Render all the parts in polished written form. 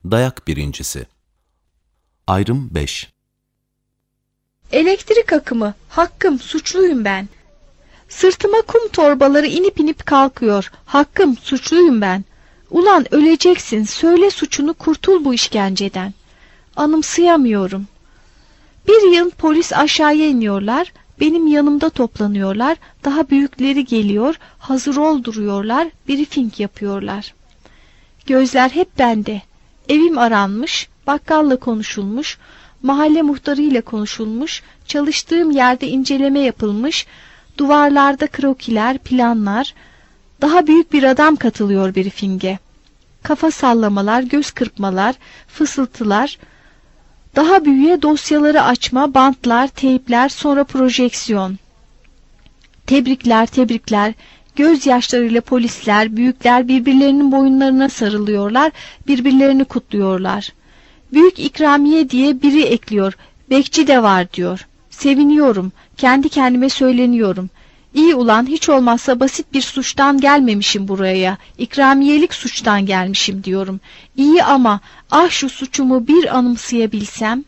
Dayak birincisi. Ayrım 5. Elektrik akımı, hakkım, suçluyum ben. Sırtıma kum torbaları inip inip kalkıyor, hakkım, suçluyum ben. Ulan öleceksin, söyle suçunu, kurtul bu işkenceden. Anımsayamıyorum. Bir yıl polis aşağıya iniyorlar, benim yanımda toplanıyorlar, daha büyükleri geliyor, hazır ol duruyorlar, briefing yapıyorlar. Gözler hep bende. Evim aranmış, bakkalla konuşulmuş, mahalle muhtarıyla konuşulmuş, çalıştığım yerde inceleme yapılmış, duvarlarda krokiler, planlar, daha büyük bir adam katılıyor briefinge. Kafa sallamalar, göz kırpmalar, fısıltılar, daha büyüğe dosyaları açma, bantlar, teypler, sonra projeksiyon. Tebrikler, tebrikler, gözyaşlarıyla polisler, büyükler birbirlerinin boyunlarına sarılıyorlar, birbirlerini kutluyorlar. Büyük ikramiye diye biri ekliyor, bekçi de var diyor. Seviniyorum, kendi kendime söyleniyorum. İyi ulan, hiç olmazsa basit bir suçtan gelmemişim buraya, ikramiyelik suçtan gelmişim diyorum. İyi ama ah şu suçumu bir anımsayabilsem.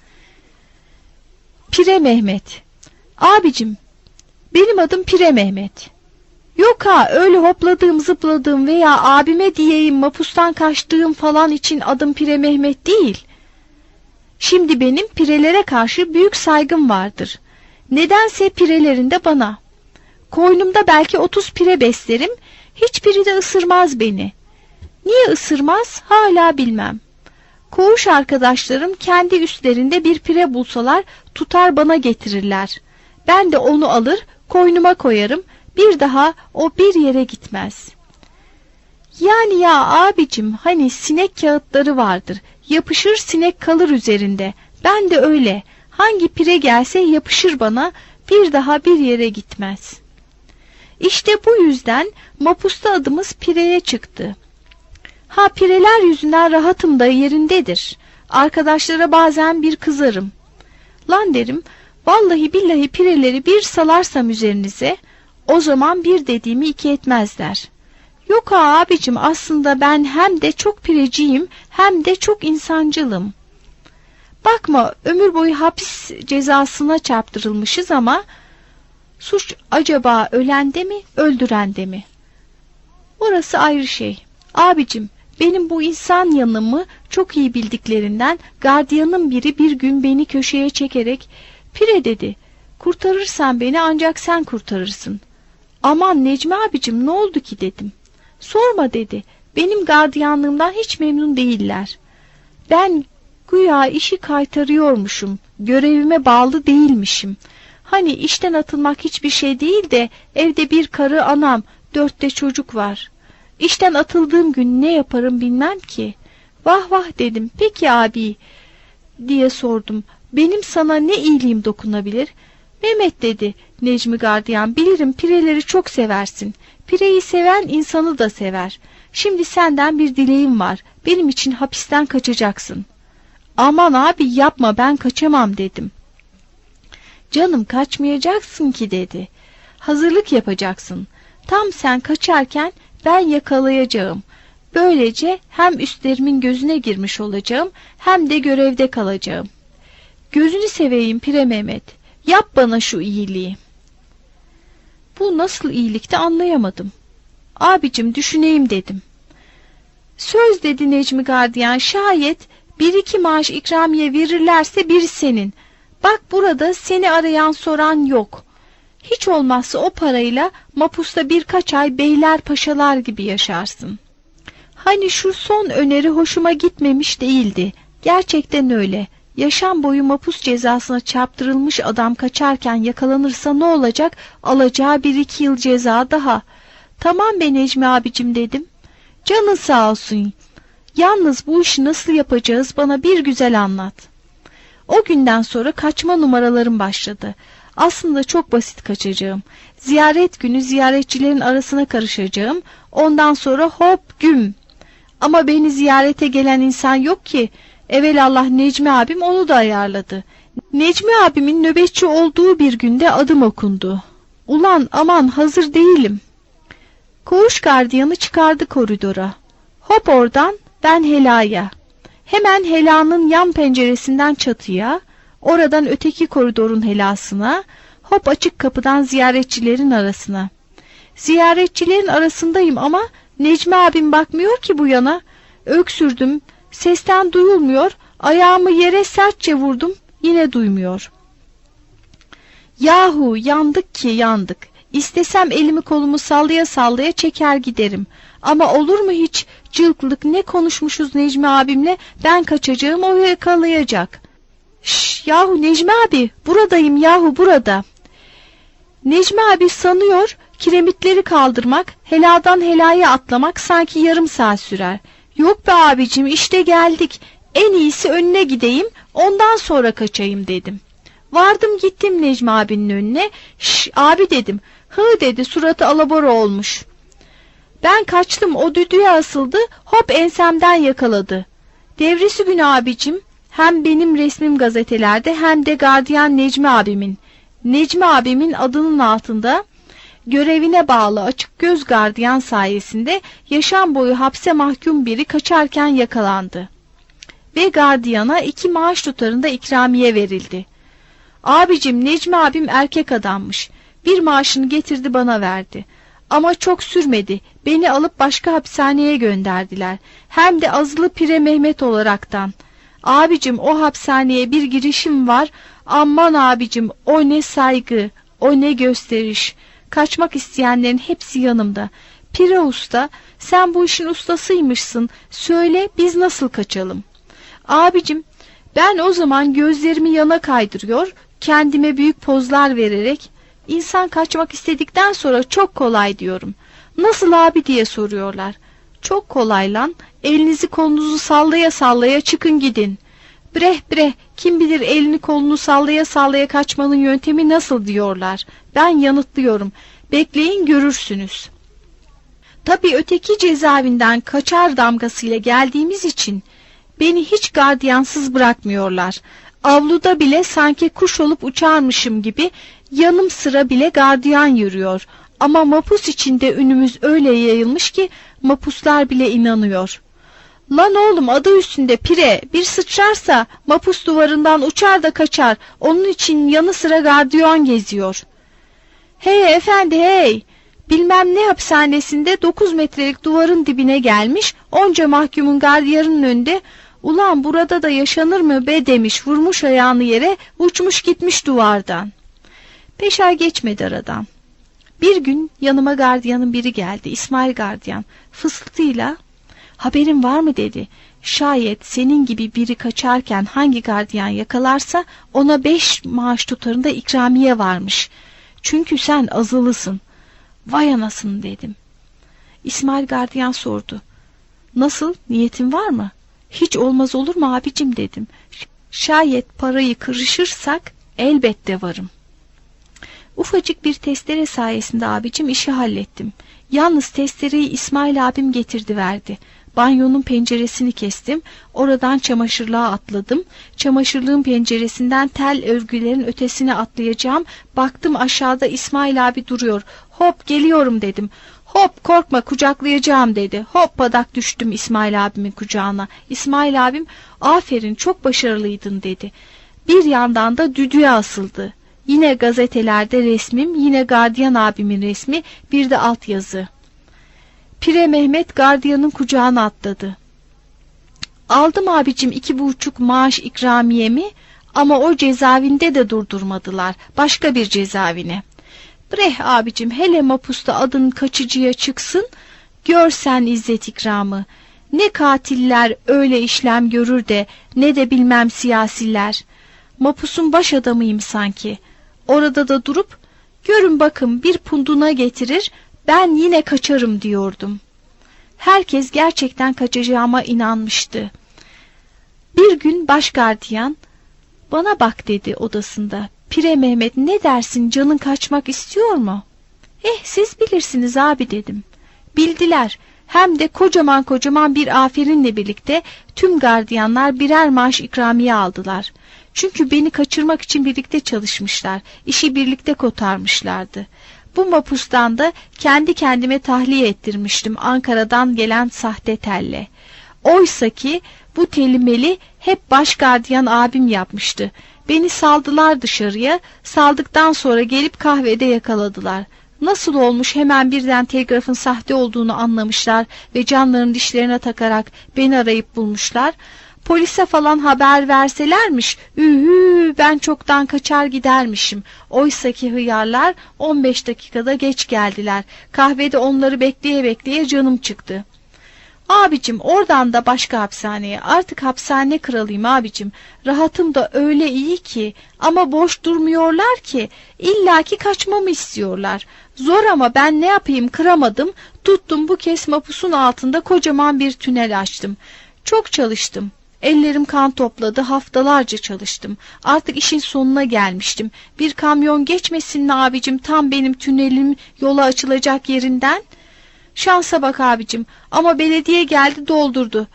Pire Mehmet. Abicim, benim adım Pire Mehmet. Yok ha, öyle hopladığım zıpladığım veya abime diyeyim mapustan kaçtığım falan için adım Pire Mehmet değil. Şimdi benim pirelere karşı büyük saygım vardır. Nedense pirelerinde bana. Koynumda belki 30 pire beslerim, hiçbiri de ısırmaz beni. Niye ısırmaz hala bilmem. Koğuş arkadaşlarım kendi üstlerinde bir pire bulsalar tutar bana getirirler. Ben de onu alır koynuma koyarım, bir daha o bir yere gitmez. Yani ya abicim, hani sinek kağıtları vardır, yapışır sinek kalır üzerinde. Ben de öyle, hangi pire gelse yapışır bana, bir daha bir yere gitmez. İşte bu yüzden mapusta adımız Pire'ye çıktı. Ha, pireler yüzünden rahatım da yerindedir. Arkadaşlara bazen bir kızarım. Lan derim, vallahi billahi pireleri bir salarsam üzerinize, o zaman bir dediğimi iki etmezler. Yok ha abicim, aslında ben hem de çok pireciyim hem de çok insancılım. Bakma, ömür boyu hapis cezasına çarptırılmışız ama suç acaba ölende mi, öldürende mi? Orası ayrı şey. Abicim, benim bu insan yanımı çok iyi bildiklerinden gardiyanın biri bir gün beni köşeye çekerek "Pire" dedi, "kurtarırsan beni ancak sen kurtarırsın." "Aman Necmi abicim, ne oldu ki?" dedim. "Sorma" dedi, "benim gardiyanlığımdan hiç memnun değiller. Ben güya işi kaytarıyormuşum, görevime bağlı değilmişim. Hani işten atılmak hiçbir şey değil de evde bir karı anam, 4 de çocuk var. İşten atıldığım gün ne yaparım bilmem ki." "Vah vah" dedim, "peki abi" diye sordum, "benim sana ne iyiliğim dokunabilir?" "Mehmet" dedi Necmi gardiyan, "bilirim pireleri çok seversin. Pireyi seven insanı da sever. Şimdi senden bir dileğim var, benim için hapisten kaçacaksın." "Aman abi yapma, ben kaçamam" dedim. "Canım, kaçmayacaksın ki" dedi. "Hazırlık yapacaksın. Tam sen kaçarken ben yakalayacağım. Böylece hem üstlerimin gözüne girmiş olacağım hem de görevde kalacağım. Gözünü seveyim Pire Mehmet, yap bana şu iyiliği." Bu nasıl iyilikti anlayamadım. "Abicim düşüneyim" dedim. "Söz" dedi Necmi gardiyan, "şayet 1-2 maaş ikramiye verirlerse biri senin. Bak, burada seni arayan soran yok. Hiç olmazsa o parayla mapusta birkaç ay beyler paşalar gibi yaşarsın." Hani şu son öneri hoşuma gitmemiş değildi. Gerçekten öyle. Yaşam boyu mapus cezasına çarptırılmış adam kaçarken yakalanırsa ne olacak? Alacağı 1-2 yıl ceza daha. "Tamam be Necmi abicim" dedim. "Canın sağ olsun. Yalnız bu işi nasıl yapacağız, bana bir güzel anlat." O günden sonra kaçma numaralarım başladı. Aslında çok basit kaçacağım. Ziyaret günü ziyaretçilerin arasına karışacağım. Ondan sonra hop güm. Ama beni ziyarete gelen insan yok ki. Evelallah Necmi abim onu da ayarladı. Necmi abimin nöbetçi olduğu bir günde adım okundu. Ulan aman, hazır değilim. Koğuş gardiyanı çıkardı koridora. Hop oradan, ben helaya. Hemen helanın yan penceresinden çatıya, oradan öteki koridorun helasına, hop açık kapıdan ziyaretçilerin arasına. Ziyaretçilerin arasındayım ama Necmi abim bakmıyor ki bu yana. Öksürdüm, sesten duyulmuyor, ayağımı yere sertçe vurdum, yine duymuyor. Yahu yandık ki yandık. İstesem elimi kolumu sallaya sallaya çeker giderim. Ama olur mu hiç cılklık, ne konuşmuşuz Necmi abimle, ben kaçacağım, o yakalayacak. Şşş yahu Necmi abi, buradayım yahu, burada. Necmi abi sanıyor kiremitleri kaldırmak, heladan helaya atlamak sanki yarım saat sürer. Yok be abicim, işte geldik, en iyisi önüne gideyim, ondan sonra kaçayım dedim. Vardım gittim Necmi abinin önüne. Şş abi dedim. Hı dedi, suratı alabora olmuş. Ben kaçtım, o düdüğe asıldı, hop ensemden yakaladı. Devrisi günü abicim, hem benim resmim gazetelerde hem de gardiyan Necmi abimin. Necmi abimin adının altında görevine bağlı açık göz gardiyan sayesinde yaşam boyu hapse mahkum biri kaçarken yakalandı. Ve gardiyana 2 maaş tutarında ikramiye verildi. Abicim Necmi abim erkek adammış. Bir maaşını getirdi bana verdi. Ama çok sürmedi. Beni alıp başka hapishaneye gönderdiler. Hem de Azılı Pire Mehmet olaraktan. Abicim o hapishaneye bir girişim var. Aman abicim, o ne saygı, o ne gösteriş. Kaçmak isteyenlerin hepsi yanımda. Pire usta, sen bu işin ustasıymışsın. Söyle biz nasıl kaçalım? Abicim ben o zaman gözlerimi yana kaydırıyor, kendime büyük pozlar vererek, insan kaçmak istedikten sonra çok kolay diyorum. Nasıl abi diye soruyorlar. Çok kolay lan, elinizi kolunuzu sallaya sallaya çıkın gidin. Breh breh, kim bilir elini kolunu sallaya sallaya kaçmanın yöntemi nasıl diyorlar. Ben yanıtlıyorum, bekleyin görürsünüz. Tabii öteki cezaevinden kaçar damgasıyla geldiğimiz için beni hiç gardiyansız bırakmıyorlar. Avluda bile sanki kuş olup uçarmışım gibi yanım sıra bile gardiyan yürüyor. Ama mapus içinde ünümüz öyle yayılmış ki mapuslar bile inanıyor. Lan oğlum, adı üstünde Pire, bir sıçrarsa mapus duvarından uçar da kaçar, onun için yanı sıra gardiyan geziyor. Hey efendi hey, bilmem ne hapishanesinde 9 metrelik duvarın dibine gelmiş, onca mahkumun gardiyanın önünde, ulan burada da yaşanır mı be demiş, vurmuş ayağını yere, uçmuş gitmiş duvardan. 5 ay geçmedi aradan. Bir gün yanıma gardiyanın biri geldi, İsmail gardiyan, fısıltıyla, haberin var mı dedi, şayet senin gibi biri kaçarken hangi gardiyan yakalarsa ona 5 maaş tutarında ikramiye varmış. Çünkü sen azılısın. Vay anasını dedim. İsmail gardiyan sordu. Nasıl, niyetin var mı? Hiç olmaz olur mu abicim dedim. Şayet parayı kırışırsak elbette varım. Ufacık bir testere sayesinde abicim işi hallettim. Yalnız testereyi İsmail abim getirdi verdi. Banyonun penceresini kestim. Oradan çamaşırlığa atladım. Çamaşırlığın penceresinden tel örgülerin ötesine atlayacağım. Baktım aşağıda İsmail abi duruyor. Hop geliyorum dedim. Hop korkma kucaklayacağım dedi. Hop padak düştüm İsmail abimin kucağına. İsmail abim aferin çok başarılıydın dedi. Bir yandan da düdüğe asıldı. Yine gazetelerde resmim, yine gardiyan abimin resmi, bir de altyazı. Pire Mehmet gardiyanın kucağına atladı. Aldım abicim 2,5 maaş ikramiyemi ama o cezaevinde de durdurmadılar. Başka bir cezaevine. Breh abicim, hele mapusta adın kaçıcıya çıksın, görsen izzet ikramı. Ne katiller öyle işlem görür de ne de bilmem siyasiler. Mapusun baş adamıyım sanki. Orada da durup görün bakın bir punduna getirir, ben yine kaçarım diyordum. Herkes gerçekten kaçacağıma inanmıştı. Bir gün baş gardiyan, bana bak dedi odasında. Pire Mehmet ne dersin, canın kaçmak istiyor mu? Siz bilirsiniz abi dedim. Bildiler. Hem de kocaman kocaman bir aferinle birlikte tüm gardiyanlar birer maaş ikramiye aldılar. Çünkü beni kaçırmak için birlikte çalışmışlar. İşi birlikte kotarmışlardı. Bu mapustan da kendi kendime tahliye ettirmiştim Ankara'dan gelen sahte telle. Oysa ki Bu telimeli hep baş gardiyan abim yapmıştı. Beni saldılar dışarıya, saldıktan sonra gelip kahvede yakaladılar. Nasıl olmuş hemen birden telgrafın sahte olduğunu anlamışlar ve canlarını dişlerine takarak beni arayıp bulmuşlar. Polise falan haber verselermiş, ben çoktan kaçar gidermişim. Oysaki hıyarlar 15 dakikada geç geldiler. Kahvede onları bekleye bekleye canım çıktı. Abicim oradan da başka hapishaneye, artık hapishane kralıyım abicim. Rahatım da öyle iyi ki, ama boş durmuyorlar ki, illaki kaçmamı istiyorlar. Zor ama ben ne yapayım, kıramadım. Tuttum bu kez mapusun altında kocaman bir tünel açtım. Çok çalıştım. Ellerim kan topladı, haftalarca çalıştım. Artık işin sonuna gelmiştim. Bir kamyon geçmesin mi abicim tam benim tünelim yola açılacak yerinden? Şansa bak abicim, ama belediye geldi doldurdu.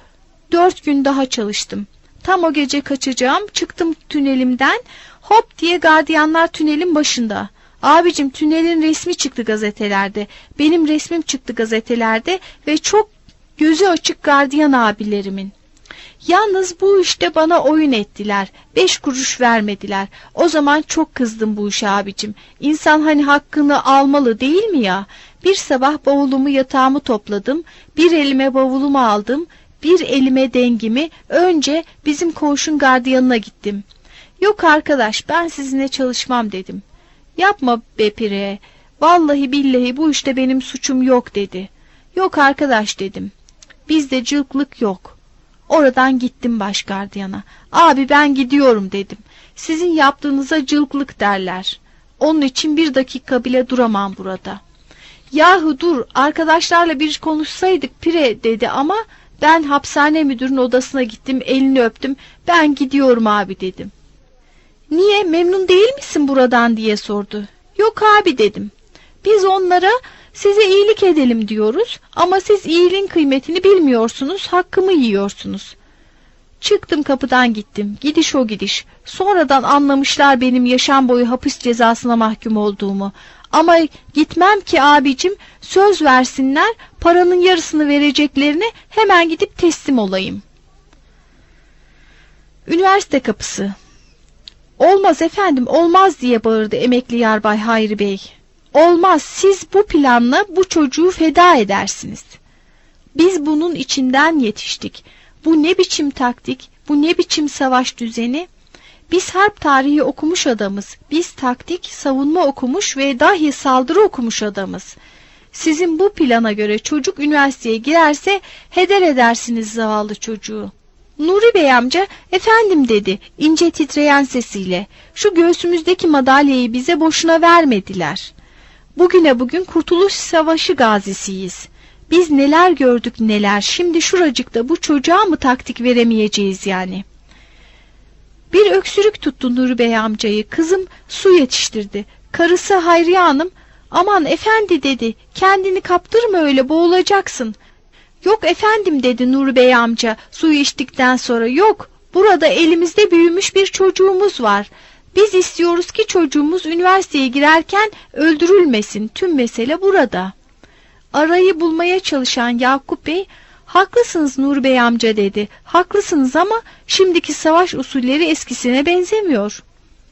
4 gün daha çalıştım. Tam o gece kaçacağım, çıktım tünelimden, hop diye gardiyanlar tünelin başında. Abicim tünelin resmi çıktı gazetelerde, benim resmim çıktı gazetelerde ve çok gözü açık gardiyan abilerimin. Yalnız bu işte bana oyun ettiler. 5 kuruş vermediler. O zaman çok kızdım bu işe abicim. İnsan hani hakkını almalı değil mi ya? Bir sabah bavulumu yatağımı topladım. Bir elime bavulumu aldım. Bir elime dengimi. Önce bizim koğuşun gardiyanına gittim. Yok arkadaş ben sizinle çalışmam dedim. Yapma be pire. Vallahi billahi bu işte benim suçum yok dedi. Yok arkadaş dedim. Bizde cılklık yok. Oradan gittim baş gardiyana. Abi ben gidiyorum dedim. Sizin yaptığınıza cılklık derler. Onun için 1 dakika bile duramam burada. Yahu dur arkadaşlarla bir konuşsaydık pire dedi ama ben hapishane müdürünün odasına gittim, elini öptüm. Ben gidiyorum abi dedim. Niye memnun değil misin buradan diye sordu. Yok abi dedim. Biz onlara size iyilik edelim diyoruz ama siz iyiliğin kıymetini bilmiyorsunuz, hakkımı yiyorsunuz. Çıktım kapıdan gittim, gidiş o gidiş. Sonradan anlamışlar benim yaşam boyu hapis cezasına mahkum olduğumu. Ama gitmem ki abicim, söz versinler, paranın yarısını vereceklerine hemen gidip teslim olayım. Üniversite kapısı. Olmaz efendim, olmaz diye bağırdı emekli yarbay Hayri Bey. Olmaz, siz bu planla bu çocuğu feda edersiniz. Biz bunun içinden yetiştik. Bu ne biçim taktik, bu ne biçim savaş düzeni? Biz harp tarihi okumuş adamız. Biz taktik, savunma okumuş ve dahi saldırı okumuş adamız. Sizin bu plana göre çocuk üniversiteye girerse heder edersiniz zavallı çocuğu. Nuri Bey amca, efendim dedi ince titreyen sesiyle. Şu göğsümüzdeki madalyayı bize boşuna vermediler. Bugüne bugün Kurtuluş Savaşı gazisiyiz. Biz neler gördük neler, şimdi şuracıkta bu çocuğa mı taktik veremeyeceğiz yani? Bir öksürük tuttu Nuri Bey amcayı, kızım su yetiştirdi. Karısı Hayriye Hanım, aman efendi dedi, kendini kaptırma öyle boğulacaksın. Yok efendim dedi Nuri Bey amca suyu içtikten sonra, yok burada elimizde büyümüş bir çocuğumuz var. Biz istiyoruz ki çocuğumuz üniversiteye girerken öldürülmesin, tüm mesele burada. Arayı bulmaya çalışan Yakup Bey, haklısınız Nuri Bey amca dedi, haklısınız ama şimdiki savaş usulleri eskisine benzemiyor.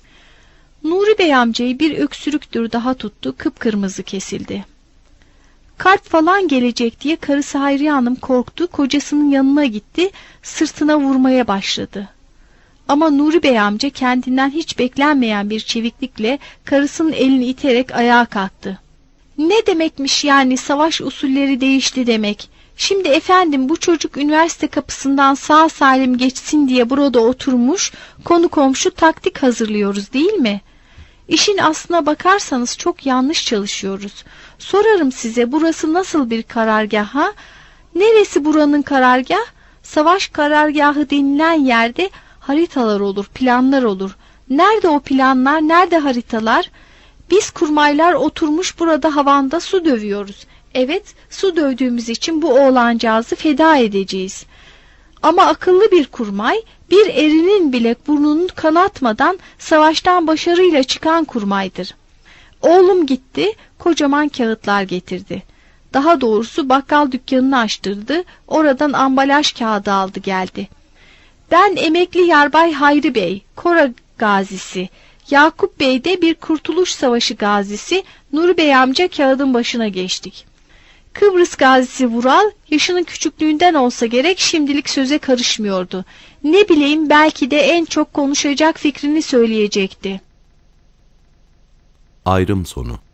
Nuri Bey amcayı bir öksürüktür daha tuttu, kıpkırmızı kesildi. Kalp falan gelecek diye karısı Hayriye Hanım korktu, kocasının yanına gitti, sırtına vurmaya başladı. Ama Nuri Bey amca kendinden hiç beklenmeyen bir çeviklikle karısının elini iterek ayağa kalktı. Ne demekmiş yani savaş usulleri değişti demek? Şimdi efendim bu çocuk üniversite kapısından sağ salim geçsin diye burada oturmuş, konu komşu taktik hazırlıyoruz değil mi? İşin aslına bakarsanız çok yanlış çalışıyoruz. Sorarım size, burası nasıl bir karargah ha? Neresi buranın karargah? Savaş karargahı denilen yerde haritalar olur, planlar olur. Nerede o planlar, nerede haritalar? Biz kurmaylar oturmuş burada havanda su dövüyoruz. Evet, su dövdüğümüz için bu oğlancağızı feda edeceğiz. Ama akıllı bir kurmay, bir erinin bile burnunu kanatmadan savaştan başarıyla çıkan kurmaydır. Oğlum gitti, kocaman kağıtlar getirdi. Daha doğrusu bakkal dükkanını açtırdı, oradan ambalaj kağıdı aldı geldi. Ben emekli Yarbay Hayri Bey, Kora gazisi. Yakup Bey de bir Kurtuluş Savaşı gazisi. Nuri Bey amca kağıdın başına geçtik. Kıbrıs gazisi Vural, yaşının küçüklüğünden olsa gerek şimdilik söze karışmıyordu. Ne bileyim, belki de en çok konuşacak fikrini söyleyecekti. Ayrım sonu.